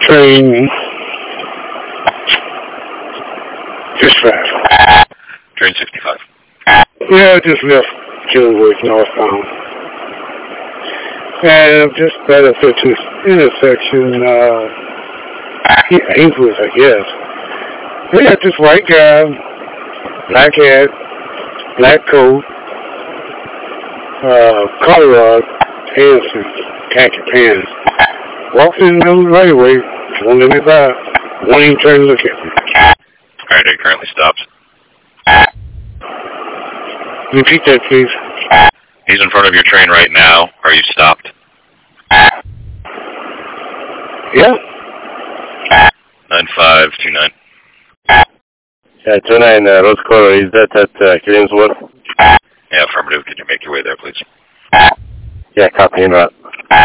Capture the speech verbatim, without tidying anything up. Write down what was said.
Train dispatch. Train sixty-five. Yeah, I just left Kenilworth northbound. And I'm just better fit to this intersection, uh, Ainsworth, I guess. We got this white guy, black hat, black coat, uh, collar rod, pants, and khaki pants. Walks in the middle of the right away, won't let me by. Won't even turn and look at me. Alright, are you currently stopped? Repeat that, please. He's in front of your train right now. Are you stopped? Yeah. nine five two nine. Yeah, two nine, uh, Rose Quarter, is that at uh, Killingsworth? Yeah, affirmative. Could you make your way there, please? Yeah, copy, in route.